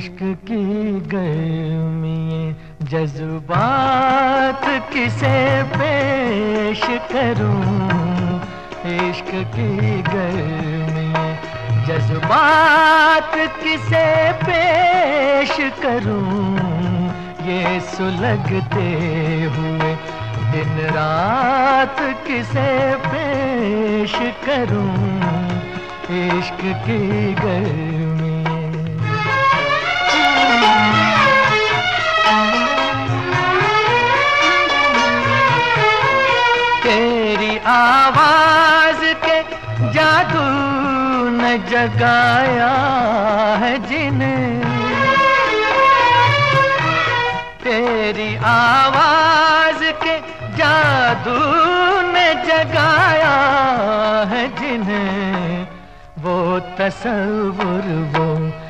इश्क की गर्मी जज्बात किसे पेश करूं। इश्क की गर्मी जज्बात किसे पेश करूं। ये सुलगते हुए दिन रात किसे पेश करूं। इश्क की गर्मी तेरी आवाज के जादू ने जगाया है जिन्हें। तेरी आवाज के जादू ने जगाया है जिन्हें। वो तसव्वुर वो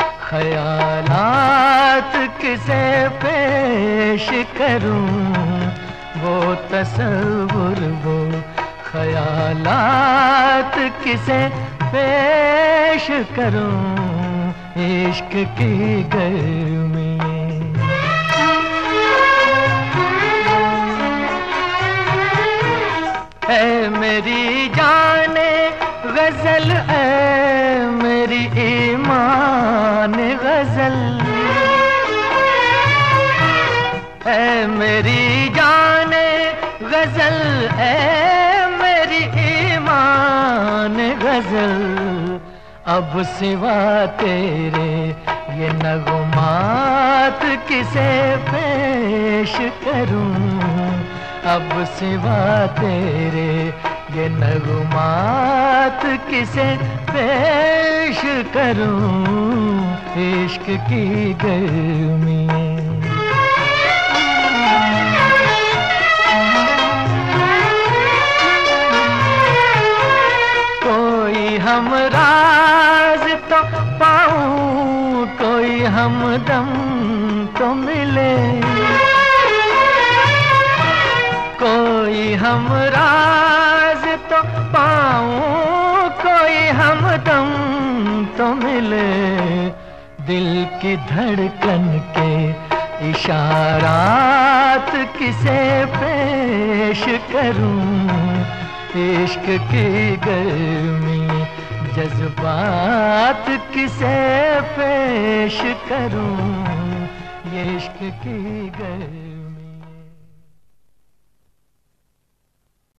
ख्यालात किसे पेश करूं। वो तसव्वुर वो ख्यालात किसे पेश करूं। इश्क की गर्मी है मेरी जाने गजल है मेरी ईमान गजल। है मेरी जाने गजल है मेरी ईमान गजल। अब सिवा तेरे ये नगमात किसे पेश करूं। अब सिवा तेरे ये नगमात किसे पेश करूं। इश्क की गर्मी कोई हमराज तो पाऊं कोई हमदम तो मिले। कोई हमराज तो पाऊं कोई हमदम तो मिले। दिल की धड़कन के इशारात किसे पेश करूं। इश्क की गर्मी जज्बात किसे पेश करूं। ये इश्क की गर्मी